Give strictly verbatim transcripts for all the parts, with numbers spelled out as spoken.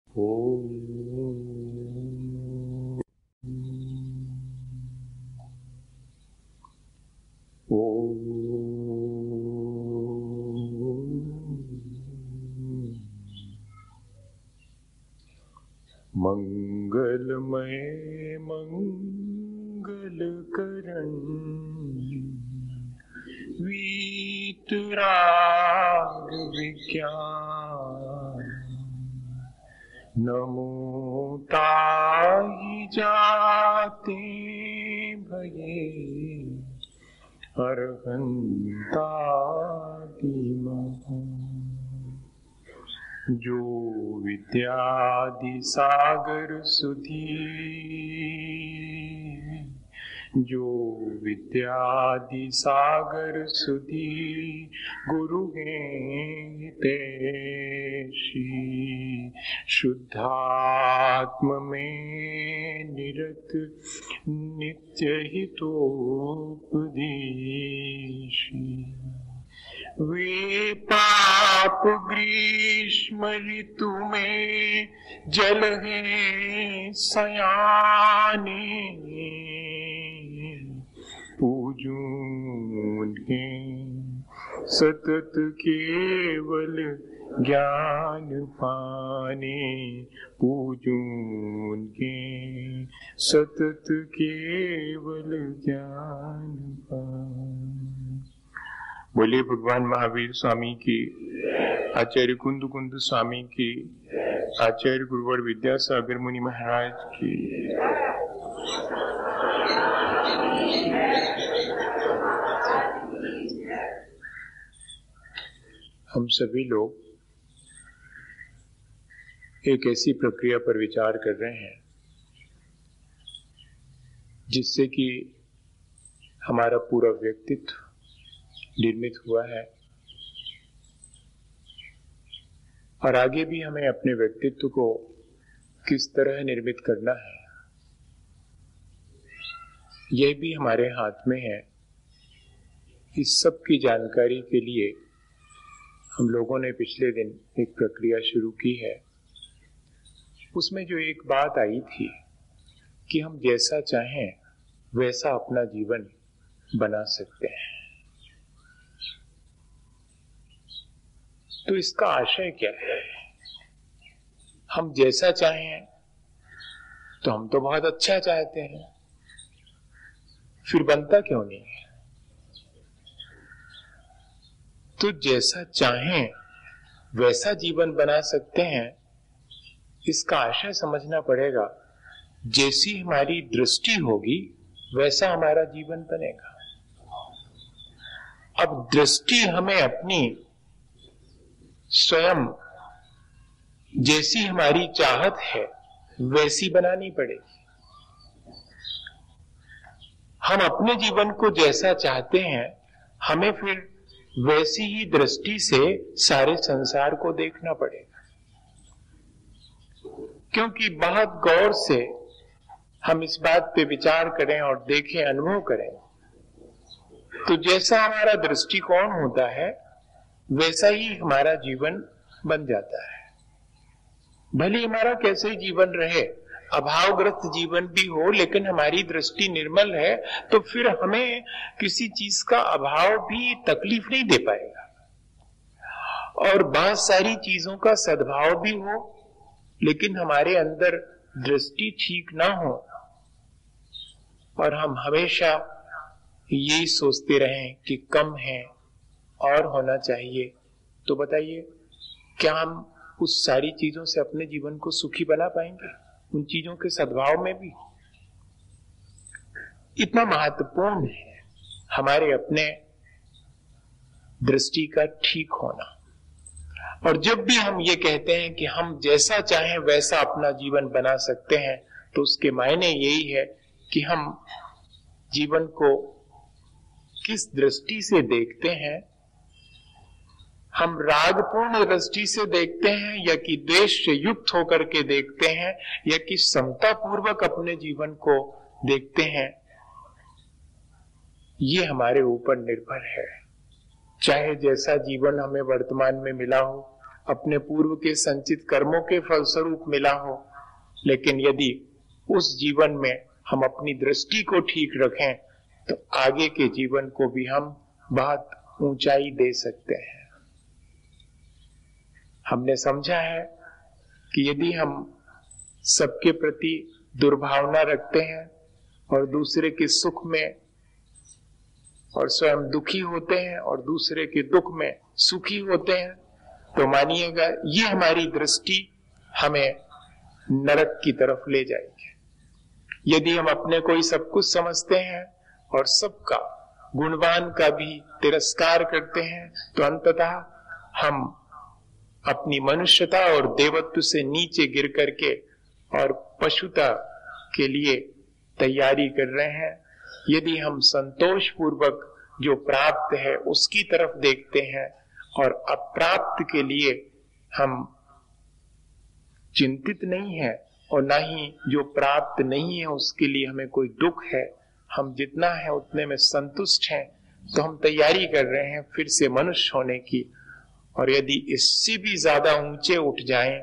मंगलमय मंगलकरण वीतराग विज्ञान नमो ताहि जाते भये अरहंतादिमः जो विद्यादि सागर सुधी जो विद्यादि सागर सुधी गुरु हैं तेशी शुद्धात्म में निरत नित्य हितोपदेशी वे पाप ग्रीष्म ऋतु में जल है सयाने पूजूं के सतत केवल ज्ञान पाने पूजूं के सतत केवल ज्ञान पाने। बोले भगवान महावीर स्वामी की, आचार्य कुंद कुंद स्वामी की, आचार्य गुरुवर विद्यासागर मुनि महाराज की। हम सभी लोग एक ऐसी प्रक्रिया पर विचार कर रहे हैं जिससे कि हमारा पूरा व्यक्तित्व निर्मित हुआ है और आगे भी हमें अपने व्यक्तित्व को किस तरह निर्मित करना है यह भी हमारे हाथ में है। इस सब की जानकारी के लिए हम लोगों ने पिछले दिन एक प्रक्रिया शुरू की है। उसमें जो एक बात आई थी कि हम जैसा चाहें वैसा अपना जीवन बना सकते हैं। तो इसका आशय क्या है? हम जैसा चाहें तो हम तो बहुत अच्छा चाहते हैं, फिर बनता क्यों नहीं है? तो जैसा चाहें वैसा जीवन बना सकते हैं, इसका आशय समझना पड़ेगा। जैसी हमारी दृष्टि होगी वैसा हमारा जीवन बनेगा। अब दृष्टि हमें अपनी स्वयं जैसी हमारी चाहत है वैसी बनानी पड़ेगी। हम अपने जीवन को जैसा चाहते हैं, हमें फिर वैसी ही दृष्टि से सारे संसार को देखना पड़ेगा। क्योंकि बहुत गौर से हम इस बात पे विचार करें और देखें, अनुभव करें, तो जैसा हमारा दृष्टिकोण होता है वैसा ही हमारा जीवन बन जाता है। भले हमारा कैसे जीवन रहे, अभावग्रस्त जीवन भी हो, लेकिन हमारी दृष्टि निर्मल है तो फिर हमें किसी चीज का अभाव भी तकलीफ नहीं दे पाएगा। और बहुत सारी चीजों का सद्भाव भी हो, लेकिन हमारे अंदर दृष्टि ठीक ना हो और हम हमेशा यही सोचते रहें कि कम है और होना चाहिए, तो बताइए क्या हम उस सारी चीजों से अपने जीवन को सुखी बना पाएंगे? उन चीजों के सद्भाव में भी इतना महत्वपूर्ण है हमारे अपने दृष्टि का ठीक होना। और जब भी हम ये कहते हैं कि हम जैसा चाहें वैसा अपना जीवन बना सकते हैं, तो उसके मायने यही है कि हम जीवन को किस दृष्टि से देखते हैं। हम रागपूर्ण दृष्टि से देखते हैं या कि द्वेष से युक्त होकर के देखते हैं या कि समता पूर्वक अपने जीवन को देखते हैं, ये हमारे ऊपर निर्भर है। चाहे जैसा जीवन हमें वर्तमान में मिला हो, अपने पूर्व के संचित कर्मों के फलस्वरूप मिला हो, लेकिन यदि उस जीवन में हम अपनी दृष्टि को ठीक रखें तो आगे के जीवन को भी हम बहुत ऊंचाई दे सकते हैं। हमने समझा है कि यदि हम सबके प्रति दुर्भावना रखते हैं और दूसरे के सुख में और स्वयं दुखी होते हैं और दूसरे के दुख में सुखी होते हैं, तो मानिएगा ये हमारी दृष्टि हमें नरक की तरफ ले जाएगी। यदि हम अपने को ही सब कुछ समझते हैं और सबका गुणवान का भी तिरस्कार करते हैं, तो अंततः हम अपनी मनुष्यता और देवत्व से नीचे गिर करके और पशुता के लिए तैयारी कर रहे हैं। यदि हम संतोष पूर्वक जो प्राप्त है उसकी तरफ देखते हैं और अप्राप्त के लिए हम चिंतित नहीं है और ना ही जो प्राप्त नहीं है उसके लिए हमें कोई दुख है, हम जितना है उतने में संतुष्ट हैं, तो हम तैयारी कर रहे हैं फिर से मनुष्य होने की। और यदि इससे भी ज्यादा ऊंचे उठ जाएं,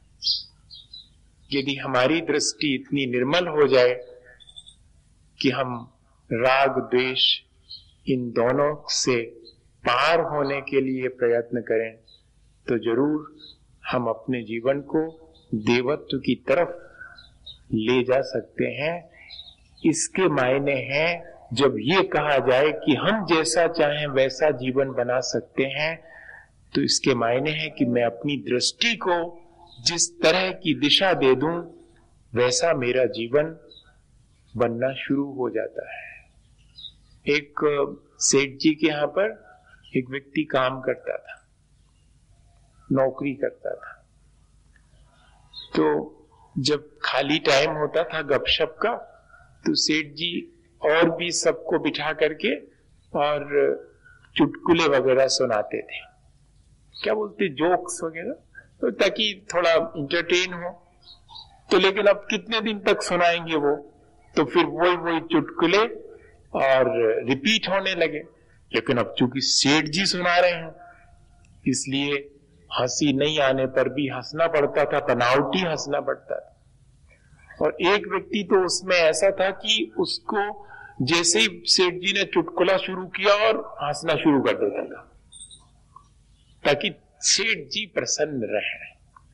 यदि हमारी दृष्टि इतनी निर्मल हो जाए कि हम राग द्वेष इन दोनों से पार होने के लिए प्रयत्न करें, तो जरूर हम अपने जीवन को देवत्व की तरफ ले जा सकते हैं। इसके मायने हैं जब ये कहा जाए कि हम जैसा चाहें वैसा जीवन बना सकते हैं, तो इसके मायने हैं कि मैं अपनी दृष्टि को जिस तरह की दिशा दे दूं वैसा मेरा जीवन बनना शुरू हो जाता है। एक सेठ जी के यहां पर एक व्यक्ति काम करता था, नौकरी करता था। तो जब खाली टाइम होता था गपशप का, तो सेठ जी और भी सबको बिठा करके और चुटकुले वगैरह सुनाते थे, क्या बोलते, जोक्स वगैरह, तो ताकि थोड़ा इंटरटेन हो। तो लेकिन अब कितने दिन तक सुनाएंगे वो, तो फिर वही वही चुटकुले और रिपीट होने लगे। लेकिन अब चूंकि सेठ जी सुना रहे हैं, इसलिए हंसी नहीं आने पर भी हंसना पड़ता था, बनावटी हंसना पड़ता था। और एक व्यक्ति तो उसमें ऐसा था कि उसको जैसे ही सेठ जी ने चुटकुला शुरू किया और हंसना शुरू कर देता था, ताकि सेठ जी प्रसन्न रहे।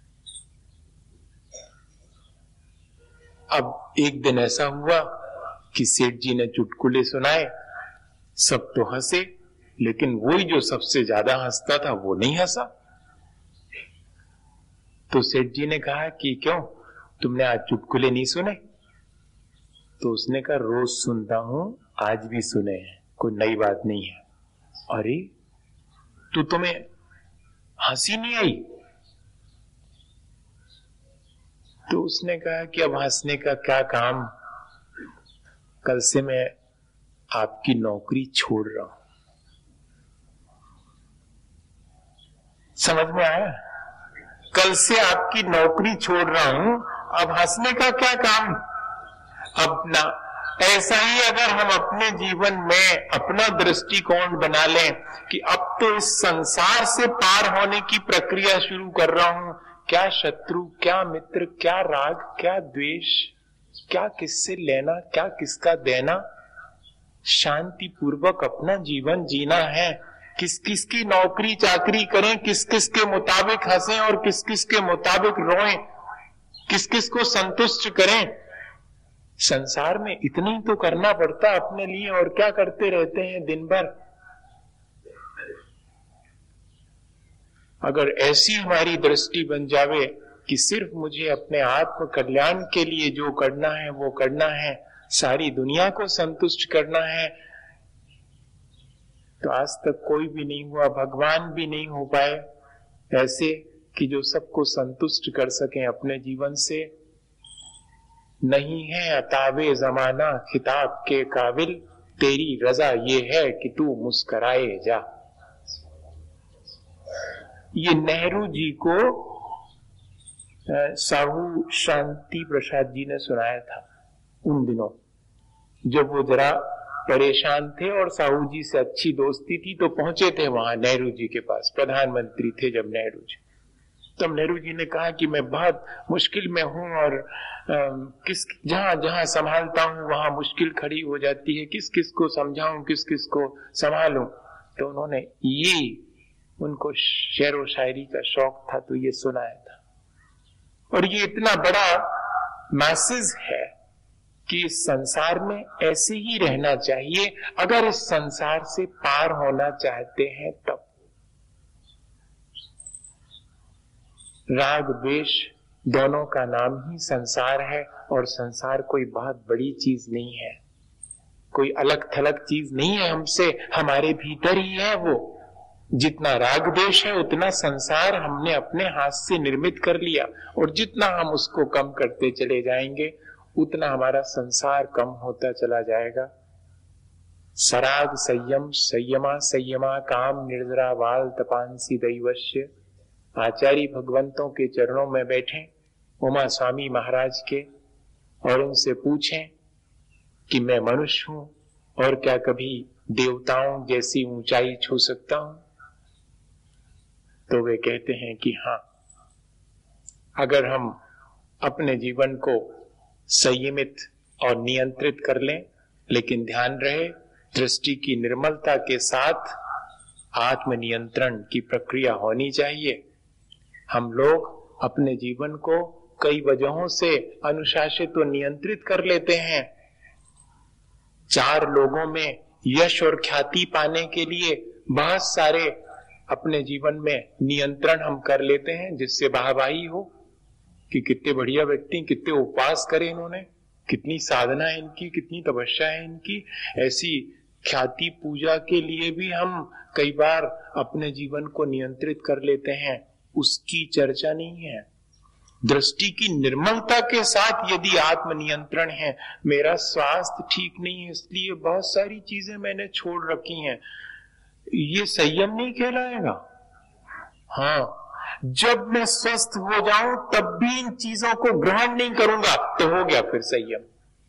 अब एक दिन ऐसा हुआ कि सेठ जी ने चुटकुले सुनाए, सब तो हंसे, लेकिन वही जो सबसे ज्यादा हंसता था वो नहीं हंसा। तो सेठ जी ने कहा कि क्यों, तुमने आज चुटकुले नहीं सुने? तो उसने कहा रोज सुनता हूं, आज भी सुने हैं, कोई नई बात नहीं है। अरे तो तुम्हें हंसी नहीं आई? तो उसने कहा कि अब हंसने का क्या काम, कल से मैं आपकी नौकरी छोड़ रहा हूं। समझ में आया? कल से आपकी नौकरी छोड़ रहा हूं, अब हंसने का क्या काम। अब ना ऐसा ही अगर हम अपने जीवन में अपना दृष्टिकोण बना लें कि अब तो इस संसार से पार होने की प्रक्रिया शुरू कर रहा हूं, क्या शत्रु, क्या मित्र, क्या राग, क्या द्वेष, क्या किससे लेना, क्या किसका देना, शांति पूर्वक अपना जीवन जीना है। किस किस की नौकरी चाकरी करें, किस किस के मुताबिक हंसें और किस किस के मुताबिक रोएं, किस किस को संतुष्ट करें। संसार में इतना ही तो करना पड़ता अपने लिए, और क्या करते रहते हैं दिन भर। अगर ऐसी हमारी दृष्टि बन जावे कि सिर्फ मुझे अपने आत्म कल्याण के लिए जो करना है वो करना है, सारी दुनिया को संतुष्ट करना है, तो आज तक कोई भी नहीं हुआ, भगवान भी नहीं हो पाए ऐसे कि जो सबको संतुष्ट कर सकें अपने जीवन से। नहीं है अतावे जमाना खिताब के काबिल, तेरी रजा ये है कि तू मुस्कराए जा। ये नेहरू जी को साहू शांति प्रसाद जी ने सुनाया था उन दिनों, जब वो जरा परेशान थे और साहू जी से अच्छी दोस्ती थी, तो पहुंचे थे वहां नेहरू जी के पास, प्रधानमंत्री थे जब नेहरू जी। तब नेहरू जी ने कहा कि मैं बहुत मुश्किल में हूं और आ, किस जहां जहां संभालता हूं वहां मुश्किल खड़ी हो जाती है, किस किस को समझाऊं, किस किस को संभालूं। तो उन्होंने ये, उनको शेर व शायरी का शौक था तो ये सुनाया था। और ये इतना बड़ा मैसेज है कि इस संसार में ऐसे ही रहना चाहिए अगर इस संसार से पार होना चाहते हैं तब। राग द्वेष दोनों का नाम ही संसार है, और संसार कोई बहुत बड़ी चीज नहीं है, कोई अलग थलग चीज नहीं है हमसे, हमारे भीतर ही है वो। जितना राग द्वेष है उतना संसार हमने अपने हाथ से निर्मित कर लिया, और जितना हम उसको कम करते चले जाएंगे उतना हमारा संसार कम होता चला जाएगा। सराग संयम संयमा संयमा काम निर्जरा वाल तपांसी दैवश्य। आचार्य भगवंतों के चरणों में बैठे उमा स्वामी महाराज के, और उनसे पूछें कि मैं मनुष्य हूं और क्या कभी देवताओं जैसी ऊंचाई छू सकता हूं? तो वे कहते हैं कि हाँ, अगर हम अपने जीवन को संयमित और नियंत्रित कर लें, लेकिन ध्यान रहे दृष्टि की निर्मलता के साथ आत्मनियंत्रण की प्रक्रिया होनी चाहिए। हम लोग अपने जीवन को कई वजहों से अनुशासित और नियंत्रित कर लेते हैं। चार लोगों में यश और ख्याति पाने के लिए बहुत सारे अपने जीवन में नियंत्रण हम कर लेते हैं, जिससे वाहवाही हो कि कितने बढ़िया व्यक्ति, कितने उपवास करे इन्होंने, कितनी साधना है इनकी, कितनी तपस्या है इनकी। ऐसी ख्याति पूजा के लिए भी हम कई बार अपने जीवन को नियंत्रित कर लेते हैं, उसकी चर्चा नहीं है। दृष्टि की निर्मलता के साथ यदि आत्मनियंत्रण है, मेरा स्वास्थ्य ठीक नहीं है इसलिए बहुत सारी चीजें मैंने छोड़ रखी हैं, ये संयम नहीं कहलाएगा। हाँ, जब मैं स्वस्थ हो जाऊं तब भी इन चीजों को ग्रहण नहीं करूंगा तो हो गया फिर संयम।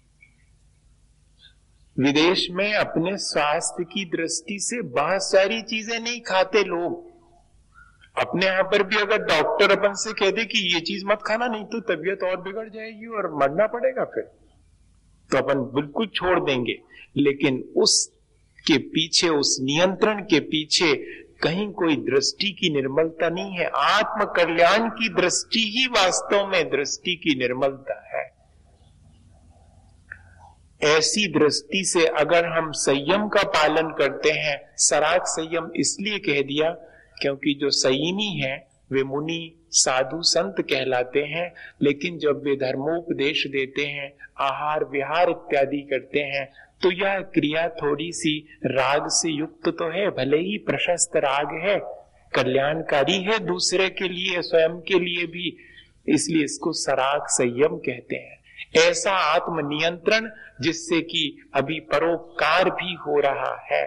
विदेश में अपने स्वास्थ्य की दृष्टि से बहुत सारी चीजें नहीं खाते लोग। अपने यहां पर भी अगर डॉक्टर अपन से कह दे कि ये चीज मत खाना नहीं तो तबीयत और बिगड़ जाएगी और मरना पड़ेगा फिर, तो अपन बिल्कुल छोड़ देंगे। लेकिन उसके पीछे, उस नियंत्रण के पीछे कहीं कोई दृष्टि की निर्मलता नहीं है। आत्म कल्याण की दृष्टि ही वास्तव में दृष्टि की निर्मलता है। ऐसी दृष्टि से अगर हम संयम का पालन करते हैं, सराग संयम इसलिए कह दिया क्योंकि जो संयमी है वे मुनि साधु संत कहलाते हैं, लेकिन जब वे धर्मोपदेश देते हैं, आहार विहार इत्यादि करते हैं, तो यह क्रिया थोड़ी सी राग से युक्त तो है, भले ही प्रशस्त राग है, कल्याणकारी है दूसरे के लिए, स्वयं के लिए भी, इसलिए इसको सराग संयम कहते हैं। ऐसा आत्मनियंत्रण जिससे कि अभी परोपकार भी हो रहा है,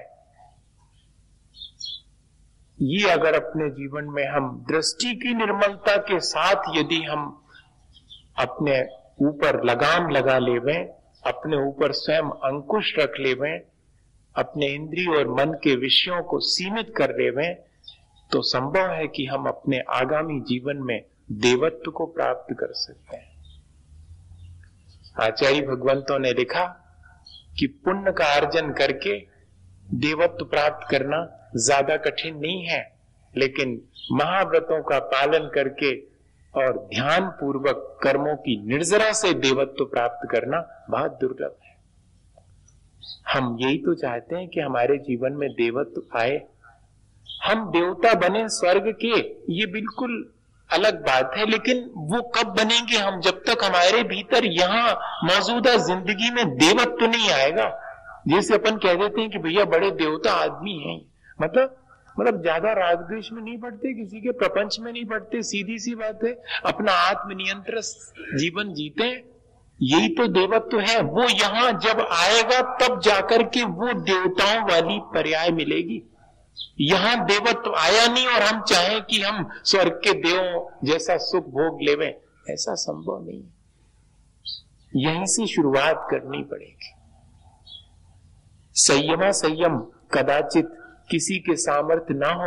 ये अगर अपने जीवन में हम दृष्टि की निर्मलता के साथ यदि हम अपने ऊपर लगाम लगा लेवें, अपने ऊपर स्वयं अंकुश रख लेवें, अपने इंद्रिय और मन के विषयों को सीमित कर लेवें, तो संभव है कि हम अपने आगामी जीवन में देवत्व को प्राप्त कर सकते हैं। आचार्य भगवंतों ने लिखा कि पुण्य का अर्जन करके देवत्व प्राप्त करना ज्यादा कठिन नहीं है, लेकिन महाव्रतों का पालन करके और ध्यान पूर्वक कर्मों की निर्जरा से देवत्व प्राप्त करना बहुत दुर्लभ है। हम यही तो चाहते हैं कि हमारे जीवन में देवत्व आए, हम देवता बने स्वर्ग के, ये बिल्कुल अलग बात है, लेकिन वो कब बनेंगे हम, जब तक हमारे भीतर यहाँ मौजूदा जिंदगी में देवत्व नहीं आएगा। जैसे अपन कह देते हैं कि भैया बड़े देवता आदमी हैं, मतलब मतलब ज्यादा राग द्वेष में नहीं पड़ते, किसी के प्रपंच में नहीं पड़ते, सीधी सी बात है, अपना आत्मनियंत्रित जीवन जीते, यही तो देवत्व है। वो यहाँ जब आएगा तब जाकर के वो देवताओं वाली पर्याय मिलेगी। यहां देवत्व आया नहीं और हम चाहें कि हम स्वर्ग के देवों जैसा सुख भोग लेवें, ऐसा संभव नहीं। यहीं से शुरुआत करनी पड़ेगी। संयमा संयम कदाचित किसी के सामर्थ्य ना हो,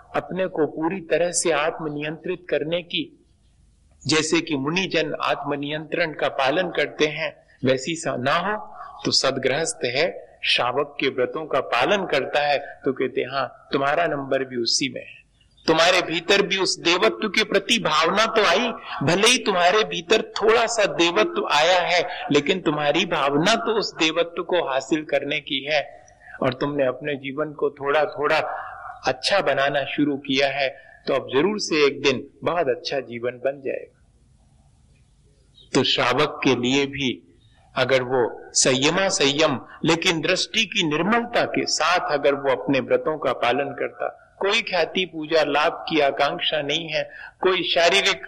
अपने को पूरी तरह से आत्मनियंत्रित करने की, जैसे कि मुनिजन आत्मनियंत्रण का पालन करते हैं, वैसी सा ना हो तो सदगृहस्थ है, श्रावक के व्रतों का पालन करता है, तो कहते हाँ तुम्हारा नंबर भी उसी में है। तुम्हारे भीतर भी उस देवत्व के प्रति भावना तो आई, भले ही तुम्हारे भीतर थोड़ा सा देवत्व आया है, लेकिन तुम्हारी भावना तो उस देवत्व को हासिल करने की है, और तुमने अपने जीवन को थोड़ा थोड़ा अच्छा बनाना शुरू किया है, तो अब जरूर से एक दिन बहुत अच्छा जीवन बन जाएगा। तो श्रावक के लिए भी अगर वो संयमा संयम लेकिन दृष्टि की निर्मलता के साथ अगर वो अपने व्रतों का पालन करता, कोई ख्याति पूजा लाभ की आकांक्षा नहीं है, कोई शारीरिक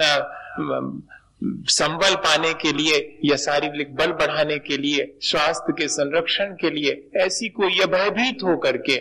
संबल पाने के लिए या शारीरिक बल बढ़ाने के लिए, स्वास्थ्य के संरक्षण के लिए ऐसी कोई भयभीत होकर के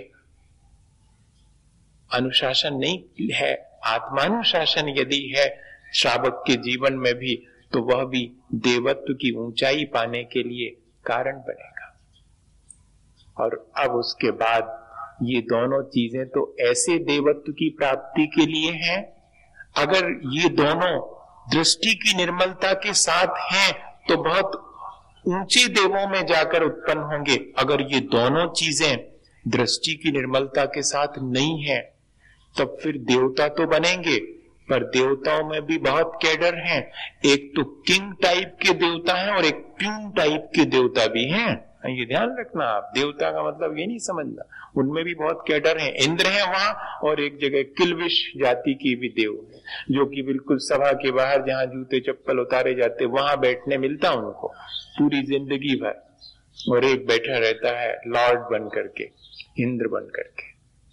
अनुशासन नहीं है, आत्मानुशासन यदि है श्रावक के जीवन में भी, तो वह भी देवत्व की ऊंचाई पाने के लिए कारण बनेगा। और अब उसके बाद ये दोनों चीजें तो ऐसे देवत्व की प्राप्ति के लिए हैं, अगर ये दोनों दृष्टि की निर्मलता के साथ हैं तो बहुत ऊंचे देवों में जाकर उत्पन्न होंगे। अगर ये दोनों चीजें दृष्टि की निर्मलता के साथ नहीं है तब फिर देवता तो बनेंगे, पर देवताओं में भी बहुत कैडर हैं। एक तो किंग टाइप के देवता हैं और एक प्यून टाइप के देवता भी हैं, ये ध्यान रखना आप। देवता का मतलब ये नहीं समझना, उनमें भी बहुत कैडर हैं। इंद्र है वहां, और एक जगह किलविश जाति की भी देव है, जो कि बिल्कुल सभा के बाहर जहां जूते चप्पल उतारे जाते वहां बैठने मिलता उनको पूरी जिंदगी भर, और एक बैठा रहता है लॉर्ड बन करके, इंद्र बन करके।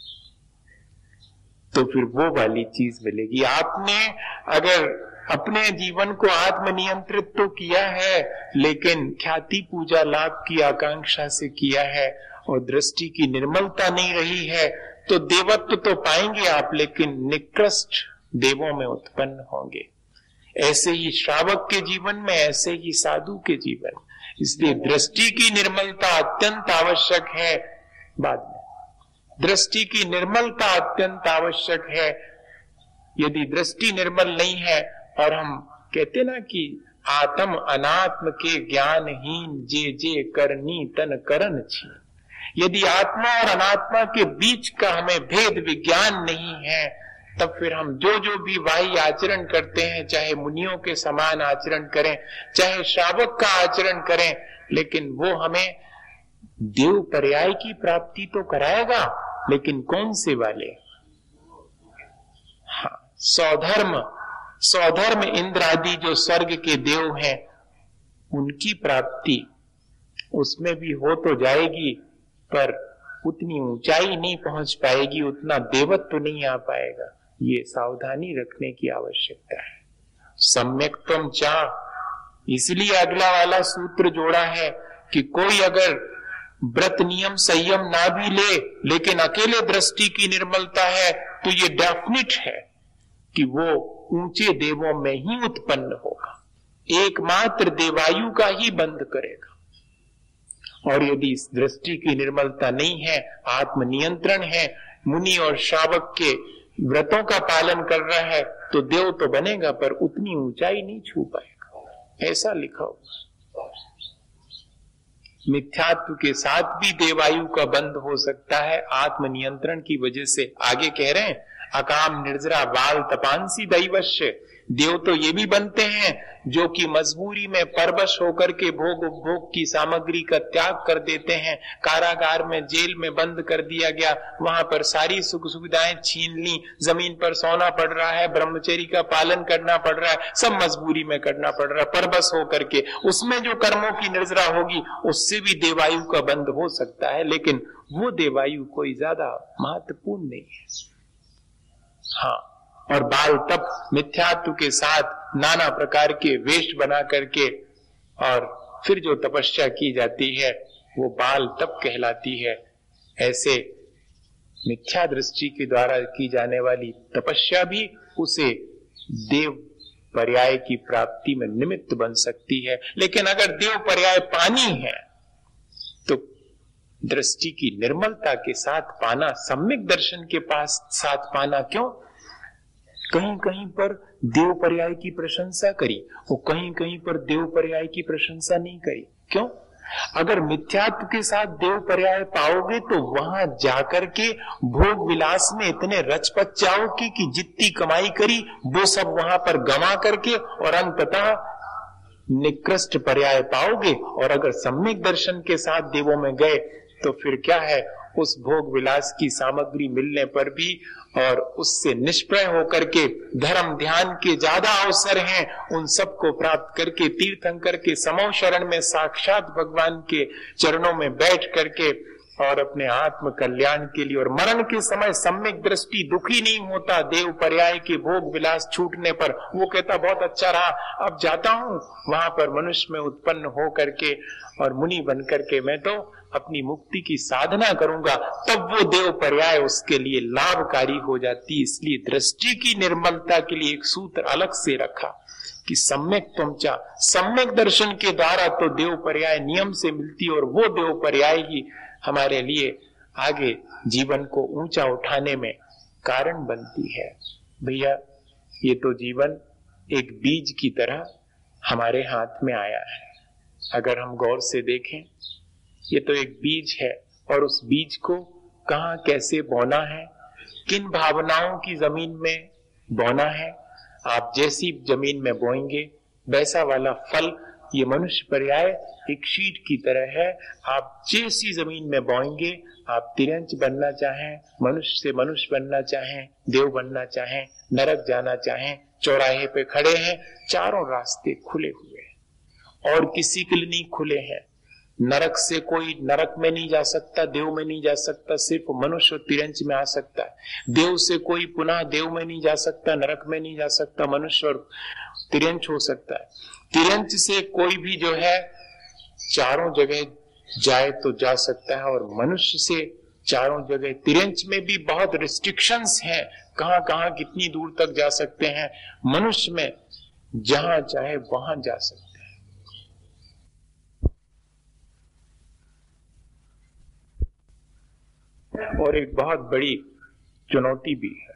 तो फिर वो वाली चीज मिलेगी। आपने अगर अपने जीवन को आत्मनियंत्रित तो किया है, लेकिन ख्याति पूजा लाभ की आकांक्षा से किया है और दृष्टि की निर्मलता नहीं रही है, तो देवत्व तो पाएंगे आप, लेकिन निकृष्ट देवों में उत्पन्न होंगे। ऐसे ही श्रावक के जीवन में, ऐसे ही साधु के जीवन। इसलिए दृष्टि की निर्मलता अत्यंत आवश्यक है। बाद में दृष्टि की निर्मलता अत्यंत आवश्यक है। यदि दृष्टि निर्मल नहीं है, और हम कहते ना कि आत्म अनात्म के ज्ञानहीन जे जे करनी तन करन छी, यदि आत्मा और अनात्मा के बीच का हमें भेद विज्ञान नहीं है, तब फिर हम जो जो भी वाही आचरण करते हैं, चाहे मुनियों के समान आचरण करें, चाहे श्रावक का आचरण करें, लेकिन वो हमें देव पर्याय की प्राप्ति तो कराएगा, लेकिन कौन से वाले? हाँ, स्वधर्म स्वधर्म इंद्र आदि जो स्वर्ग के देव हैं, उनकी प्राप्ति उसमें भी हो तो जाएगी, पर उतनी ऊंचाई नहीं पहुंच पाएगी, उतना देवत्व तो नहीं आ पाएगा। ये सावधानी रखने की आवश्यकता है। सम्यक तुम चाह, इसलिए अगला वाला सूत्र जोड़ा है कि कोई अगर व्रत नियम संयम ना भी ले, लेकिन अकेले दृष्टि की निर्मलता है, तो ये डेफिनेट है कि वो ऊंचे देवों में ही उत्पन्न होगा, एकमात्र देवायु का ही बंद करेगा। और यदि इस दृष्टि की निर्मलता नहीं है, आत्मनियंत्रण है, मुनि और श्रावक के व्रतों का पालन कर रहा है, तो देव तो बनेगा, पर उतनी ऊंचाई नहीं छू पाएगा। ऐसा लिखा हुआ। मिथ्यात्व के साथ भी देवायु का बंद हो सकता है आत्मनियंत्रण की वजह से। आगे कह रहे हैं, अकाम निर्जरा बाल तपांसी दैवश्य, देव तो ये भी बनते हैं जो कि मजबूरी में परवश होकर के भोग उपभोग की सामग्री का त्याग कर देते हैं। कारागार में, जेल में बंद कर दिया गया, वहां पर सारी सुख सुविधाएं छीन ली, जमीन पर सोना पड़ रहा है, ब्रह्मचर्य का पालन करना पड़ रहा है, सब मजबूरी में करना पड़ रहा है परवश होकर के। उसमें जो कर्मों की निर्जरा होगी, उससे भी देवायु का बंद हो सकता है, लेकिन वो देवायु कोई ज्यादा महत्वपूर्ण नहीं है। हाँ, और बाल तप मिथ्यात्व के साथ नाना प्रकार के वेश बना करके और फिर जो तपस्या की जाती है वो बाल तप कहलाती है। ऐसे मिथ्या दृष्टि के द्वारा की जाने वाली तपस्या भी उसे देव पर्याय की प्राप्ति में निमित्त बन सकती है। लेकिन अगर देव पर्याय पानी है तो दृष्टि की निर्मलता के साथ पाना, सम्यक दर्शन के पास साथ पाना। क्यों? कहीं कहीं पर देव पर्याय की प्रशंसा करी, वो कहीं कहीं पर देव पर्याय की प्रशंसा नहीं करी। क्यों? अगर मिथ्यात्व के साथ देव पर्याय पाओगे तो वहां जाकर के भोग विलास में इतने रचपच जाओगे कि जितनी कमाई करी वो सब वहां पर गमा करके और अंततः निकृष्ट पर्याय पाओगे। और अगर सम्यक दर्शन के साथ देवों में गए तो फिर क्या है, उस भोग विलास की सामग्री मिलने पर भी और उससे निष्प्रय होकर के धर्म ध्यान के ज्यादा अवसर हैं, उन सबको प्राप्त करके तीर्थंकर के समो शरण में साक्षात भगवान के चरणों में बैठ करके और अपने आत्म कल्याण के लिए और मरण के समय सम्यक दृष्टि दुखी नहीं होता देव पर्याय के भोग विलास छूटने पर। वो कहता बहुत अच्छा रहा, अब जाता हूं वहां पर मनुष्य में उत्पन्न हो करके और मुनि बन करके मैं तो अपनी मुक्ति की साधना करूंगा। तब वो देव पर्याय उसके लिए लाभकारी हो जाती। इसलिए दृष्टि की निर्मलता के लिए एक सूत्र अलग से रखा कि सम्यक त्वचा, सम्यक दर्शन के द्वारा तो देव पर्याय नियम से मिलती और वो देव पर्याय ही हमारे लिए आगे जीवन को ऊंचा उठाने में कारण बनती है। भैया ये तो जीवन एक बीज की तरह हमारे हाथ में आया है। अगर हम गौर से देखें, ये तो एक बीज है और उस बीज को कहां कैसे बोना है, किन भावनाओं की जमीन में बोना है। आप जैसी जमीन में बोएंगे वैसा वाला फल। ये मनुष्य पर्याय एक शीट की तरह है। आप जैसी जमीन में बोएंगे, आप तिरंच बनना चाहें, मनुष्य से मनुष्य बनना चाहें, देव बनना चाहें, नरक जाना चाहें, चौराहे पे खड़े हैं, चारों रास्ते खुले हुए हैं और किसी के लिए नहीं खुले हैं। नरक से कोई नरक में नहीं जा सकता, देव में नहीं जा सकता, सिर्फ मनुष्य और तिरंच में आ सकता है। देव से कोई पुनः देव में नहीं जा सकता, नरक में नहीं जा सकता, मनुष्य और तिरंच हो सकता है। तिरंच से कोई भी जो है चारों जगह जाए तो जा सकता है और मनुष्य से चारों जगह। तिरंच में भी बहुत रिस्ट्रिक्शंस हैं, कहां कहां कितनी दूर तक जा सकते हैं। मनुष्य में जहां चाहे वहां जा सकते हैं। और एक बहुत बड़ी चुनौती भी है,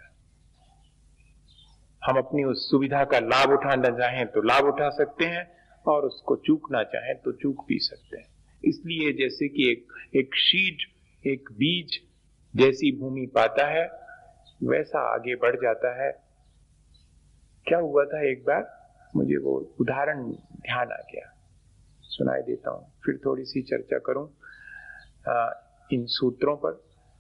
हम अपनी उस सुविधा का लाभ उठाना चाहें तो लाभ उठा सकते हैं और उसको चूकना चाहें तो चूक भी सकते हैं। इसलिए जैसे कि एक एक शीड, एक बीज जैसी भूमि पाता है वैसा आगे बढ़ जाता है। क्या हुआ था एक बार, मुझे वो उदाहरण ध्यान आ गया, सुनाई देता हूं, फिर थोड़ी सी चर्चा करूं आ, इन सूत्रों पर।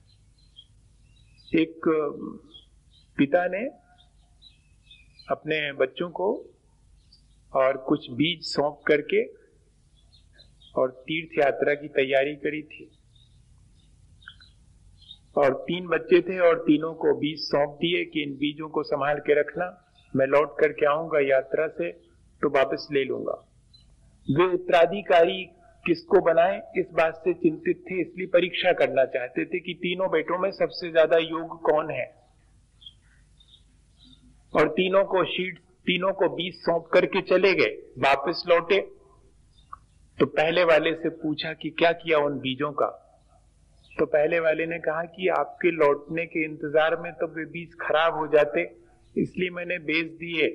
एक पिता ने अपने बच्चों को और कुछ बीज सौंप करके और तीर्थ यात्रा की तैयारी करी थी और तीन बच्चे थे और तीनों को बीज सौंप दिए कि इन बीजों को संभाल के रखना, मैं लौट करके आऊंगा यात्रा से तो वापस ले लूंगा। वे उत्तराधिकारी किसको बनाए इस बात से चिंतित थे, इसलिए परीक्षा करना चाहते थे कि तीनों बेटों में सबसे ज्यादा योग्य कौन है। और तीनों को शीट, तीनों को बीज सौंप करके चले गए। वापस लौटे तो पहले वाले से पूछा कि क्या किया उन बीजों का। तो पहले वाले ने कहा कि आपके लौटने के इंतजार में तो वे बीज खराब हो जाते, इसलिए मैंने बेच दिए।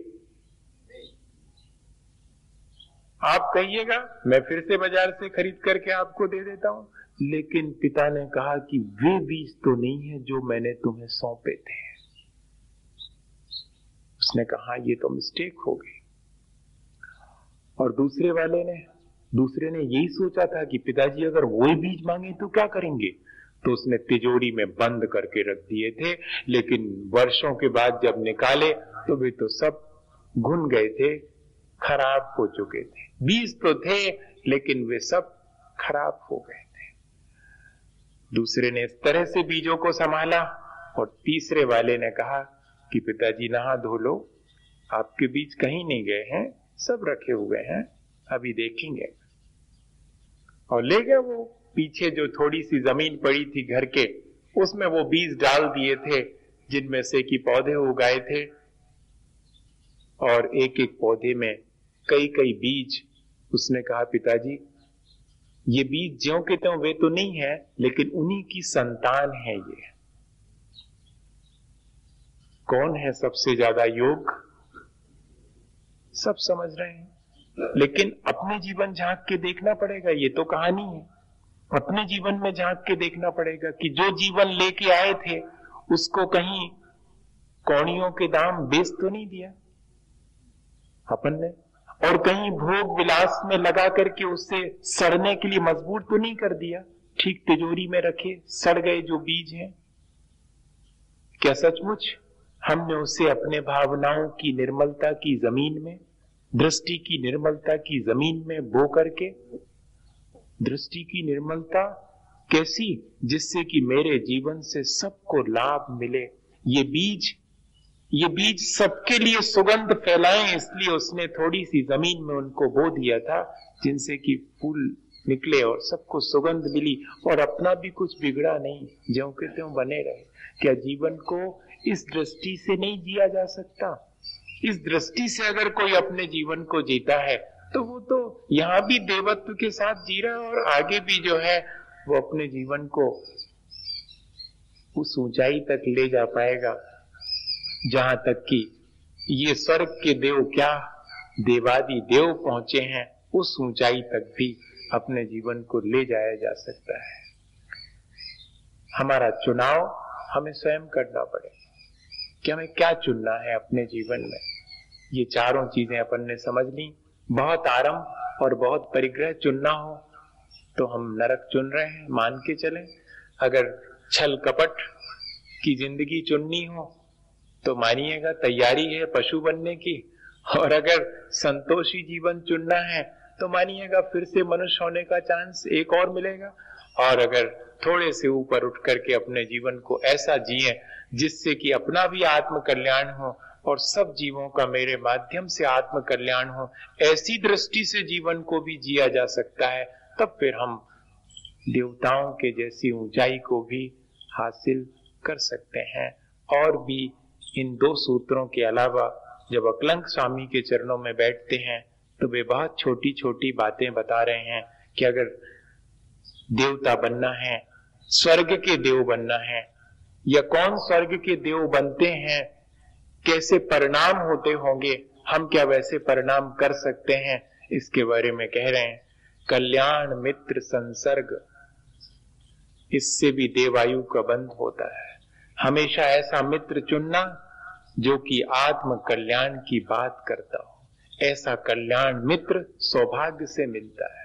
आप कहिएगा मैं फिर से बाजार से खरीद करके आपको दे देता हूं। लेकिन पिता ने कहा कि वे बीज तो नहीं है जो मैंने तुम्हें सौंपे थे। उसने कहा ये तो मिस्टेक हो गई। और दूसरे वाले ने दूसरे ने यही सोचा था कि पिताजी अगर वही बीज मांगे तो क्या करेंगे, तो उसने तिजोरी में बंद करके रख दिए थे। लेकिन वर्षों के बाद जब निकाले तो वे तो सब घुन गए थे, खराब हो चुके थे। बीज तो थे लेकिन वे सब खराब हो गए थे। दूसरे ने इस तरह से बीजों को संभाला और तीसरे वाले ने कहा कि पिताजी नहा धो लो, आपके बीज कहीं नहीं गए हैं, सब रखे हुए हैं, अभी देखेंगे। और ले गए वो पीछे जो थोड़ी सी जमीन पड़ी थी घर के, उसमें वो बीज डाल दिए थे जिनमें से कि पौधे उगाए थे और एक एक पौधे में कई कई बीज। उसने कहा पिताजी ये बीज ज्यों के त्यों वे तो नहीं है, लेकिन उन्हीं की संतान है ये। कौन है सबसे ज्यादा योग? सब समझ रहे हैं, लेकिन अपने जीवन झांक के देखना पड़ेगा। ये तो कहानी है, अपने जीवन में झांक के देखना पड़ेगा कि जो जीवन लेके आए थे उसको कहीं कौड़ियों के दाम बेच तो नहीं दिया अपन ने, और कहीं भोग विलास में लगा करके उससे सड़ने के लिए मजबूर तो नहीं कर दिया। ठीक तिजोरी में रखे सड़ गए जो बीज हैं। क्या सचमुच हमने उसे अपने भावनाओं की निर्मलता की जमीन में, दृष्टि की निर्मलता की जमीन में बो करके, दृष्टि की निर्मलता कैसी? जिससे कि मेरे जीवन से सबको लाभ मिले। ये बीज ये बीज सबके लिए सुगंध फैलाएं, इसलिए उसने थोड़ी सी जमीन में उनको बो दिया था, जिनसे कि फूल निकले और सबको सुगंध मिली, और अपना भी कुछ बिगड़ा नहीं, ज्यों के त्यों बने रहे। क्या जीवन को इस दृष्टि से नहीं जिया जा सकता? इस दृष्टि से अगर कोई अपने जीवन को जीता है तो वो तो यहां भी देवत्व के साथ जी रहा है, और आगे भी जो है वो अपने जीवन को उस ऊंचाई तक ले जा पाएगा जहां तक कि ये स्वर्ग के देव क्या देवादि देव पहुंचे हैं, उस ऊंचाई तक भी अपने जीवन को ले जाया जा सकता है। हमारा चुनाव हमें स्वयं करना पड़ेगा कि हमें क्या चुनना है अपने जीवन में। ये चारों चीजें अपन ने समझ ली। बहुत आरंभ और बहुत परिग्रह चुनना हो तो हम नरक चुन रहे हैं, मान के चलें। अगर छल कपट की जिंदगी चुननी हो तो मानिएगा तैयारी है पशु बनने की, और अगर संतोषी जीवन चुनना है तो मानिएगा फिर से मनुष्य होने का चांस एक और मिलेगा। और अगर थोड़े से ऊपर उठ करके अपने जीवन को ऐसा जिए जिससे कि अपना भी आत्म कल्याण हो और सब जीवों का मेरे माध्यम से आत्म कल्याण हो, ऐसी दृष्टि से जीवन को भी जिया जा सकता है, तब फिर हम देवताओं के जैसी ऊंचाई को भी हासिल कर सकते हैं। और भी इन दो सूत्रों के अलावा जब अकलंक स्वामी के चरणों में बैठते हैं तो वे बहुत छोटी छोटी बातें बता रहे हैं कि अगर देवता बनना है, स्वर्ग के देव बनना है, या कौन स्वर्ग के देव बनते हैं, कैसे परिणाम होते होंगे, हम क्या वैसे परिणाम कर सकते हैं, इसके बारे में कह रहे हैं। कल्याण मित्र संसर्ग, इससे भी देवायु का बंध होता है। हमेशा ऐसा मित्र चुनना जो कि आत्म कल्याण की बात करता हो। ऐसा कल्याण मित्र सौभाग्य से मिलता है।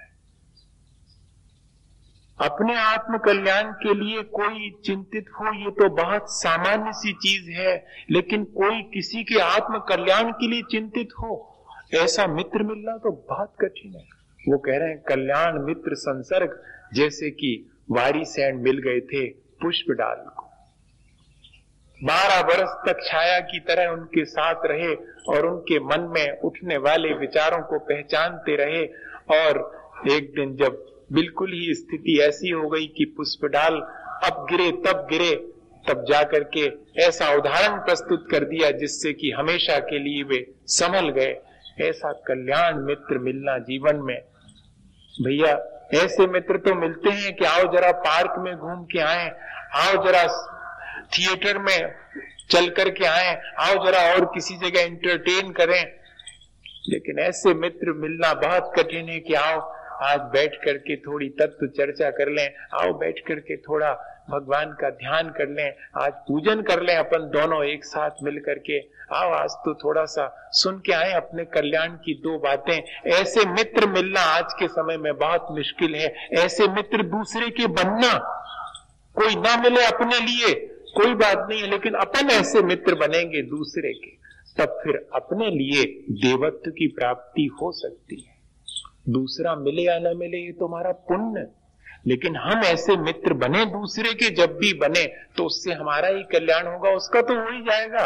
अपने आत्म कल्याण के लिए कोई चिंतित हो ये तो बहुत सामान्य सी चीज है, लेकिन कोई किसी के आत्म कल्याण के लिए चिंतित हो, ऐसा मित्र मिलना तो बहुत कठिन है। वो कह रहे हैं कल्याण मित्र संसर्ग, जैसे कि वारिसैन मिल गए थे पुष्पडाल को, बारह वर्ष तक छाया की तरह उनके साथ रहे और उनके मन में उठने वाले विचारों को पहचानते रहे। और एक दिन जब बिल्कुल ही स्थिति ऐसी हो गई कि पुष्पडाल अब गिरे तब गिरे, तब जाकर के ऐसा उदाहरण प्रस्तुत कर दिया जिससे कि हमेशा के लिए वे संभल गए। ऐसा कल्याण मित्र मिलना जीवन में, भैया ऐसे मित्र तो मिलते हैं कि आओ जरा पार्क में घूम के आए, आओ जरा थिएटर में चल करके आए, आओ जरा और किसी जगह एंटरटेन करें। लेकिन ऐसे मित्र मिलना बहुत कठिन है कि आओ आज बैठ करके थोड़ी तत्व चर्चा कर लें, आओ बैठ करके थोड़ा भगवान का ध्यान कर लें, आज पूजन कर लें अपन दोनों एक साथ मिल करके, आओ आज तो थोड़ा सा सुन के आए अपने कल्याण की दो बातें। ऐसे मित्र मिलना आज के समय में बहुत मुश्किल है। ऐसे मित्र दूसरे के बनना, कोई ना मिले अपने लिए कोई बात नहीं है, लेकिन अपन ऐसे मित्र बनेंगे दूसरे के, तब फिर अपने लिए देवत्व की प्राप्ति हो सकती है। दूसरा मिले या न मिले ये तुम्हारा पुण्य, लेकिन हम ऐसे मित्र बने दूसरे के, जब भी बने तो उससे हमारा ही कल्याण होगा, उसका तो हो ही जाएगा।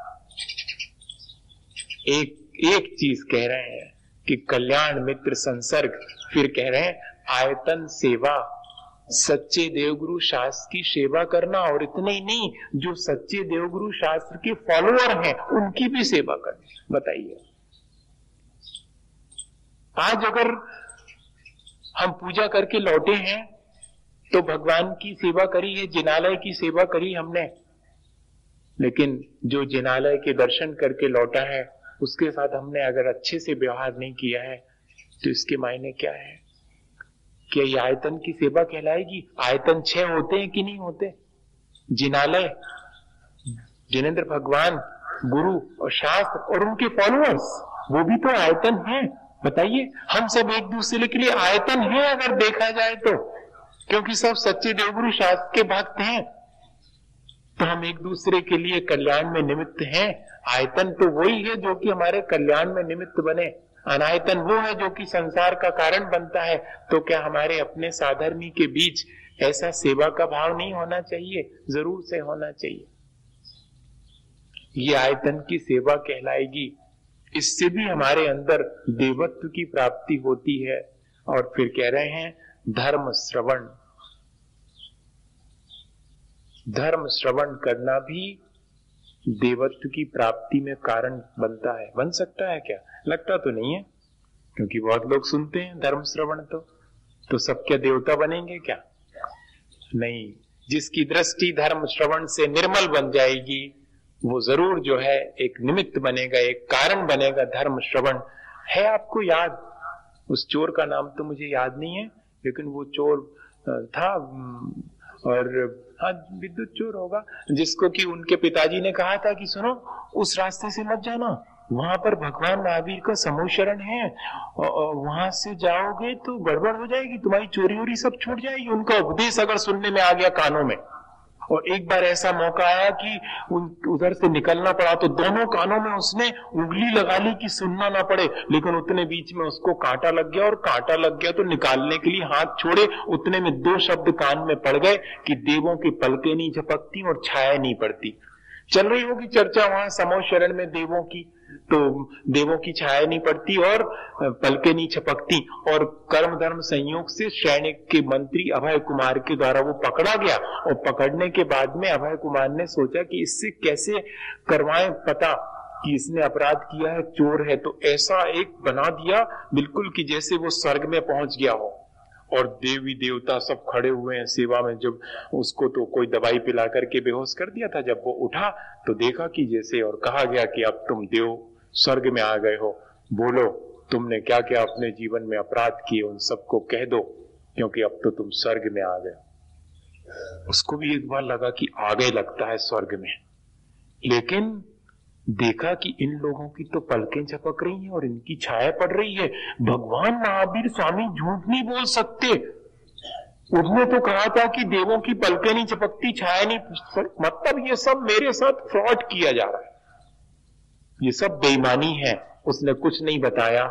एक एक चीज कह रहे हैं कि कल्याण मित्र संसर्ग, फिर कह रहे हैं आयतन सेवा, सच्चे देवगुरु शास्त्र की सेवा करना, और इतने ही नहीं, जो सच्चे देवगुरु शास्त्र के फॉलोअर हैं उनकी भी सेवा करना। बताइए आज अगर हम पूजा करके लौटे हैं तो भगवान की सेवा करी है, जिनालय की सेवा करी हमने, लेकिन जो जिनालय के दर्शन करके लौटा है उसके साथ हमने अगर अच्छे से व्यवहार नहीं किया है तो इसके मायने क्या है? क्या ये आयतन की सेवा कहलाएगी? आयतन छह होते हैं कि नहीं होते? जिनालय, जिनेंद्र भगवान, गुरु और शास्त्र और उनके फॉलोअर्स, वो भी तो आयतन है। बताइए, हम सब एक दूसरे के लिए आयतन है अगर देखा जाए तो, क्योंकि सब सच्चे देवगुरु शास्त्र के भक्त हैं, तो हम एक दूसरे के लिए कल्याण में निमित्त हैं। आयतन तो वही है जो कि हमारे कल्याण में निमित्त बने, अनायतन वो है जो कि संसार का कारण बनता है। तो क्या हमारे अपने साधर्मी के बीच ऐसा सेवा का भाव नहीं होना चाहिए? जरूर से होना चाहिए। ये आयतन की सेवा कहलाएगी। इससे भी हमारे अंदर देवत्व की प्राप्ति होती है। और फिर कह रहे हैं धर्म श्रवण, धर्म श्रवण करना भी देवत्व की प्राप्ति में कारण बनता है। बन सकता है क्या? लगता तो नहीं है, क्योंकि बहुत लोग सुनते हैं धर्म श्रवण, तो तो सब क्या देवता बनेंगे क्या? नहीं, जिसकी दृष्टि धर्म श्रवण से निर्मल बन जाएगी वो जरूर जो है एक निमित्त बनेगा, एक कारण बनेगा। धर्म श्रवण है आपको याद? उस चोर का नाम तो मुझे याद नहीं है, लेकिन वो चोर था, और हाँ विद्युत चोर होगा, जिसको कि उनके पिताजी ने कहा था कि सुनो उस रास्ते से मत जाना, वहां पर भगवान महावीर का समूह है, और वहां से जाओगे तो गड़बड़ हो जाएगी, तुम्हारी चोरी वोरी सब छूट जाएगी। उनका उपदेश अगर सुनने में आ गया कानों में, और एक बार ऐसा मौका आया कि उधर से निकलना पड़ा, तो दोनों कानों में उसने उंगली लगा ली कि सुनना ना पड़े, लेकिन उतने बीच में उसको कांटा लग गया, और कांटा लग गया तो निकालने के लिए हाथ छोड़े, उतने में दो शब्द कान में पड़ गए कि देवों की पलकें नहीं झपकती और छाया नहीं पड़ती। चल रही होगी चर्चा वहां समूह शरण में देवों की, तो देवों की छाया नहीं पड़ती और पलके नहीं छपकती, और कर्म धर्म संयोग से सैनिक के मंत्री अभय कुमार के द्वारा वो पकड़ा गया। और पकड़ने के बाद में अभय कुमार ने सोचा कि इससे कैसे करवाएं पता कि इसने अपराध किया है, चोर है, तो ऐसा एक बना दिया बिल्कुल कि जैसे वो स्वर्ग में पहुंच गया हो, और देवी देवता सब खड़े हुए हैं सेवा में। जब उसको तो कोई दवाई पिला करके बेहोश कर दिया था, जब वो उठा तो देखा कि जैसे, और कहा गया कि अब तुम देव स्वर्ग में आ गए हो, बोलो तुमने क्या क्या अपने जीवन में अपराध किए उन सबको कह दो, क्योंकि अब तो तुम स्वर्ग में आ गए। उसको भी एक बार लगा कि आ गए लगता है स्वर्ग में, लेकिन देखा कि इन लोगों की तो पलकें झपक रही हैं और इनकी छाया पड़ रही है। भगवान महावीर स्वामी झूठ नहीं बोल सकते, उन्होंने तो कहा था कि देवों की पलकें नहीं झपकती, छाया नहीं, मतलब ये सब मेरे साथ फ्रॉड किया जा रहा है, ये सब बेईमानी है। उसने कुछ नहीं बताया,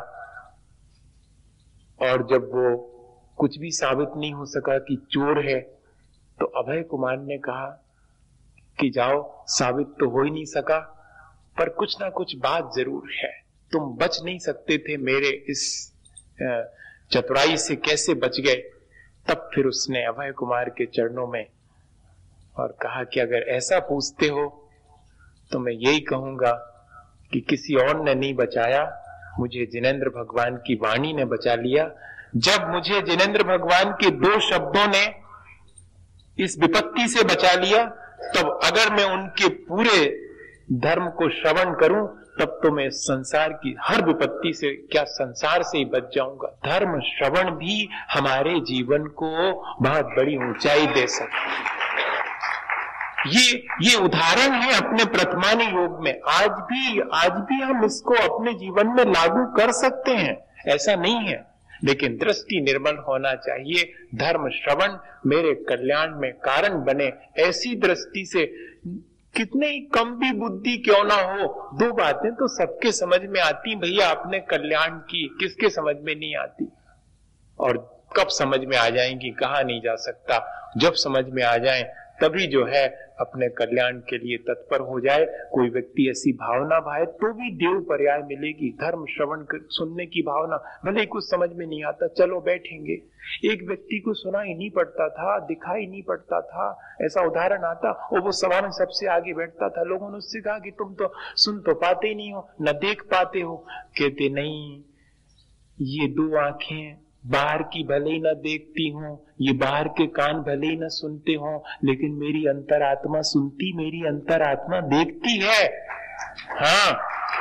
और जब वो कुछ भी साबित नहीं हो सका कि चोर है, तो अभय कुमार ने कहा कि जाओ, साबित तो हो ही नहीं सका, पर कुछ ना कुछ बात जरूर है, तुम बच नहीं सकते थे मेरे इस चतुराई से, कैसे बच गए? तब फिर उसने अभय कुमार के चरणों में और कहा कि अगर ऐसा पूछते हो तो मैं यही कहूंगा कि किसी और ने नहीं बचाया, मुझे जिनेंद्र भगवान की वाणी ने बचा लिया। जब मुझे जिनेंद्र भगवान के दो शब्दों ने इस विपत्ति से बचा लिया, तब अगर मैं उनके पूरे धर्म को श्रवण करूं, तब तो मैं संसार की हर विपत्ति से, क्या संसार से ही बच जाऊंगा। धर्म श्रवण भी हमारे जीवन को बहुत बड़ी ऊंचाई दे सकता है। ये ये उदाहरण है अपने प्रथमानी योग में। आज भी आज भी हम इसको अपने जीवन में लागू कर सकते हैं, ऐसा नहीं है, लेकिन दृष्टि निर्मल होना चाहिए। धर्म श्रवण मेरे कल्याण में कारण बने, ऐसी दृष्टि से कितने ही कम भी बुद्धि क्यों ना हो, दो बातें तो सबके समझ में आती भैया अपने कल्याण की, किसके समझ में नहीं आती? और कब समझ में आ जाएंगी कहा नहीं जा सकता। जब समझ में आ जाए तभी जो है अपने कल्याण के लिए तत्पर हो जाए। कोई व्यक्ति ऐसी भावना भाए तो भी देव पर्याय मिलेगी। धर्म श्रवण सुनने की भावना, भले कुछ समझ में नहीं आता, चलो बैठेंगे। एक व्यक्ति को सुनाई नहीं पड़ता था, दिखाई नहीं पड़ता था, ऐसा उदाहरण आता, और वो सभा में सबसे आगे बैठता था। लोगों ने उससे कहा कि तुम तो सुन तो पाते ही नहीं हो, न देख पाते हो। कहते नहीं, ये दो आंखें बाहर की भले ही ना देखती हूँ, ये बाहर के कान भले ही ना सुनते हो, लेकिन मेरी अंतरात्मा सुनती, मेरी अंतरात्मा देखती है। हाँ,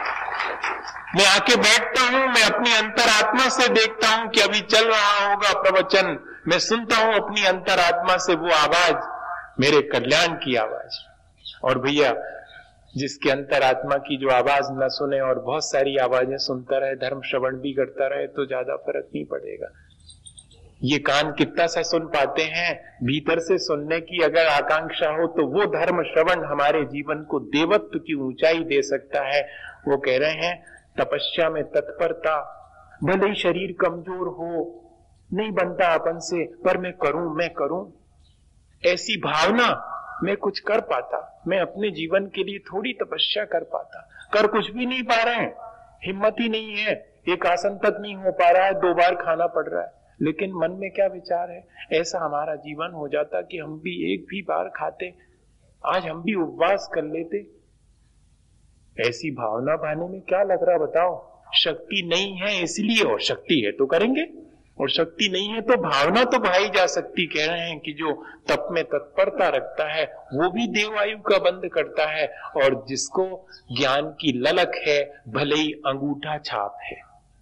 मैं आके बैठता हूँ, मैं अपनी अंतरात्मा से देखता हूँ कि अभी चल रहा होगा प्रवचन, मैं सुनता हूँ अपनी अंतरात्मा से वो आवाज, मेरे कल्याण की आवाज। और भैया, जिसके अंतरात्मा की जो आवाज न सुने और बहुत सारी आवाजें सुनता रहे, धर्म श्रवण भी करता रहे, तो ज्यादा फर्क नहीं पड़ेगा। ये कान कितना सा सुन पाते हैं, भीतर से सुनने की अगर आकांक्षा हो तो वो धर्म श्रवण हमारे जीवन को देवत्व की ऊंचाई दे सकता है। वो कह रहे हैं तपस्या में तत्परता, भले ही शरीर कमजोर हो, नहीं बनता अपन से, पर मैं करूं मैं करूं, ऐसी भावना, मैं कुछ कर पाता, मैं अपने जीवन के लिए थोड़ी तपस्या कर पाता। कर कुछ भी नहीं पा रहे हैं, हिम्मत ही नहीं है, एक आसन तक नहीं हो पा रहा है, दो बार खाना पड़ रहा है, लेकिन मन में क्या विचार है, ऐसा हमारा जीवन हो जाता कि हम भी एक भी बार खाते, आज हम भी उपवास कर लेते। ऐसी भावना पाने में क्या लग रहा बताओ? शक्ति नहीं है इसलिए, और शक्ति है तो करेंगे, और शक्ति नहीं है तो भावना तो भाई जा सकती। कह रहे हैं कि जो तप में तत्परता रखता है वो भी देवायु का बंद करता है, और जिसको ज्ञान की ललक है भले ही अंगूठा छाप है,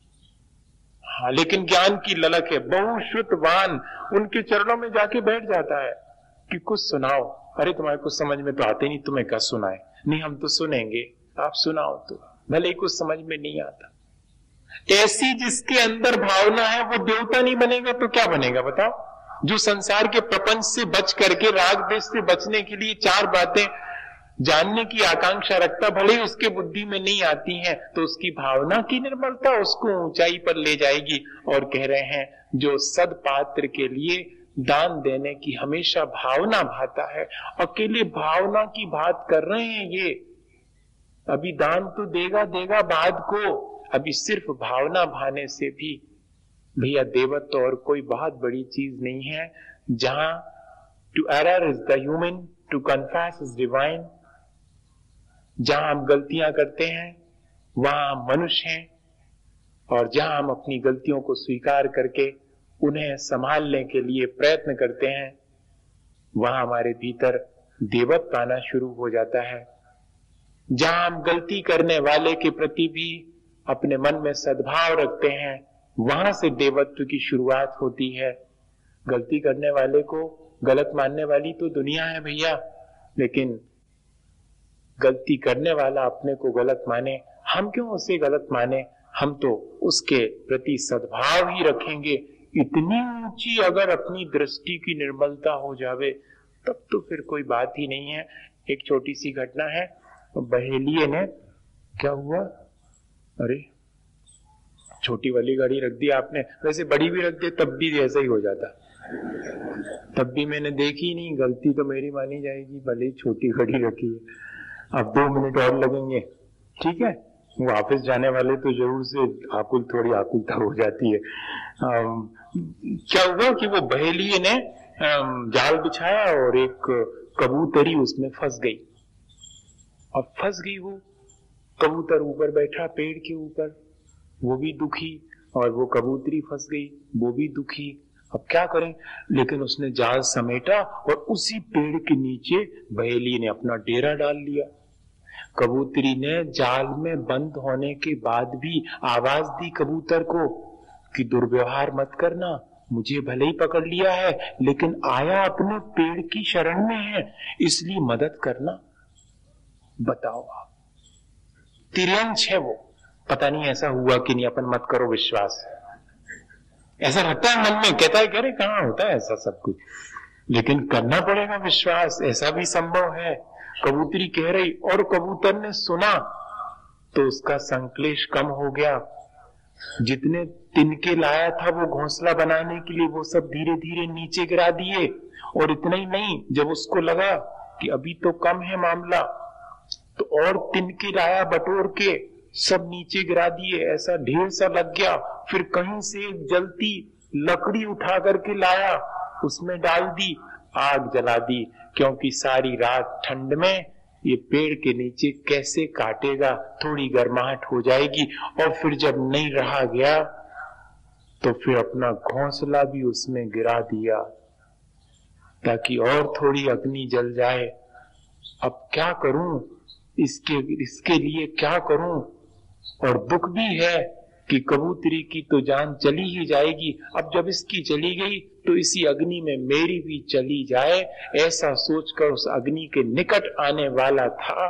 हाँ, लेकिन ज्ञान की ललक है, बहुश्रुतवान, उनके चरणों में जाके बैठ जाता है कि कुछ सुनाओ। अरे तुम्हारे कुछ समझ में तो आते नहीं, तुम्हें क्या सुनाए? नहीं, हम तो सुनेंगे, आप सुनाओ तो, भले ही कुछ समझ में नहीं आता। ऐसी जिसके अंदर भावना है वो देवता नहीं बनेगा तो क्या बनेगा बताओ? जो संसार के प्रपंच से बच करके, राग द्वेष से बचने के लिए चार बातें जानने की आकांक्षा रखता, भले ही उसके बुद्धि में नहीं आती हैं, तो उसकी भावना की निर्मलता उसको ऊंचाई पर ले जाएगी। और कह रहे हैं जो सदपात्र के लिए दान देने की हमेशा भावना भाता है, अकेले भावना की बात कर रहे हैं ये, अभी दान तो देगा देगा बाद को, अभी सिर्फ भावना भाने से भी भैया देवत्व और कोई बहुत बड़ी चीज नहीं है। जहां to error is the human, to confess is divine, जहां हम गलतियां करते हैं वहां हम मनुष्य हैं, और जहां हम अपनी गलतियों को स्वीकार करके उन्हें संभालने के लिए प्रयत्न करते हैं, वहां हमारे भीतर देवत्व आना शुरू हो जाता है। जहां हम गलती करने वाले के प्रति भी अपने मन में सद्भाव रखते हैं, वहां से देवत्व की शुरुआत होती है। गलती करने वाले को गलत मानने वाली तो दुनिया है भैया, लेकिन गलती करने वाला अपने को गलत माने, हम क्यों उसे गलत माने? हम तो उसके प्रति सद्भाव ही रखेंगे। इतनी ऊंची अगर अपनी दृष्टि की निर्मलता हो जावे तब तो फिर कोई बात ही नहीं है। एक छोटी सी घटना है, बहेलिये ने, क्या हुआ, अरे छोटी वाली गाड़ी रख दी आपने, वैसे बड़ी भी रख दे तब भी ऐसा ही हो जाता, तब भी मैंने देखी नहीं, गलती तो मेरी मानी जाएगी, भले छोटी गाड़ी रखी है। अब दो मिनट और लगेंगे, ठीक है, वो ऑफिस जाने वाले तो जरूर से आकुल, थोड़ी आकुलता हो जाती है। आम, क्या हुआ कि वो बहेलिये ने आम, जाल बिछाया और एक कबूतरी उसमें फंस गई। अब फंस गई वो, कबूतर ऊपर बैठा पेड़ के ऊपर, वो भी दुखी, और वो कबूतरी फंस गई, वो भी दुखी। अब क्या करें? लेकिन उसने जाल समेटा और उसी पेड़ के नीचे बहेली ने अपना डेरा डाल लिया। कबूतरी ने जाल में बंद होने के बाद भी आवाज दी कबूतर को कि दुर्व्यवहार मत करना, मुझे भले ही पकड़ लिया है लेकिन आया अपने पेड़ की शरण में है, इसलिए मदद करना। बताओ आप, तिरंज है वो, पता नहीं ऐसा हुआ कि नहीं, अपन मत करो विश्वास, ऐसा लगता है मन में, कहता है कि अरे कहां होता है ऐसा सब कुछ, लेकिन करना पड़ेगा विश्वास, ऐसा भी संभव है। कबूतरी कह रही और कबूतर ने सुना तो उसका संक्लेश कम हो गया। जितने तिनके लाया था वो घोंसला बनाने के लिए, वो सब धीरे धीरे नीचे गिरा दिए। और इतना ही नहीं, जब उसको लगा कि अभी तो कम है मामला, तो और तिनके लाया बटोर के, सब नीचे गिरा दिए, ऐसा ढेर सा लग गया। फिर कहीं से एक जलती लकड़ी उठा करके लाया, उसमें डाल दी, आग जला दी, क्योंकि सारी रात ठंड में ये पेड़ के नीचे कैसे काटेगा, थोड़ी गर्माहट हो जाएगी। और फिर जब नहीं रहा गया तो फिर अपना घोंसला भी उसमें गिरा दिया ताकि और थोड़ी अग्नि जल जाए। अब क्या करूं, इसके इसके लिए क्या करूं? और दुख भी है कि कबूतरी की तो जान चली ही जाएगी। अब जब इसकी चली गई तो इसी अग्नि में मेरी भी चली जाए, ऐसा सोचकर उस अग्नि के निकट आने वाला था।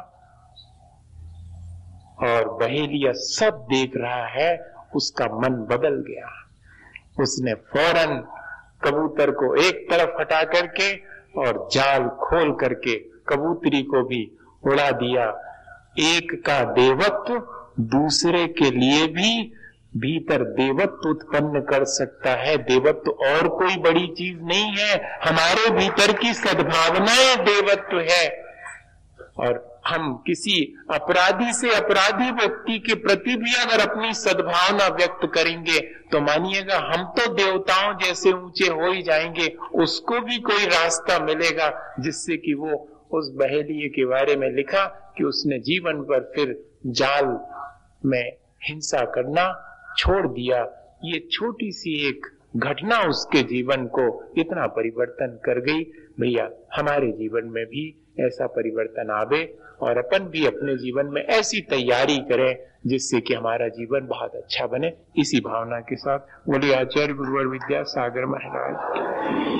और बहेलिया सब देख रहा है, उसका मन बदल गया। उसने फौरन कबूतर को एक तरफ हटा करके और जाल खोल करके कबूतरी को भी उड़ा दिया। एक का देवत्व दूसरे के लिए भी भीतर देवत्व उत्पन्न कर सकता है। देवत्व और कोई बड़ी चीज नहीं है, हमारे भीतर की सद्भावनाएं देवत्व है। और हम किसी अपराधी से अपराधी व्यक्ति के प्रति भी अगर अपनी सद्भावना व्यक्त करेंगे तो मानिएगा हम तो देवताओं जैसे ऊंचे हो ही जाएंगे, उसको भी कोई रास्ता मिलेगा जिससे कि वो उस बहेलिये के बारे में लिखा कि उसने जीवन पर फिर जाल में हिंसा करना छोड़ दिया। ये छोटी सी एक घटना उसके जीवन को इतना परिवर्तन कर गई। भैया हमारे जीवन में भी ऐसा परिवर्तन आवे और अपन भी अपने जीवन में ऐसी तैयारी करें जिससे कि हमारा जीवन बहुत अच्छा बने। इसी भावना के साथ बोलिए आचार्य गुरुवर विद्यासागर महाराज।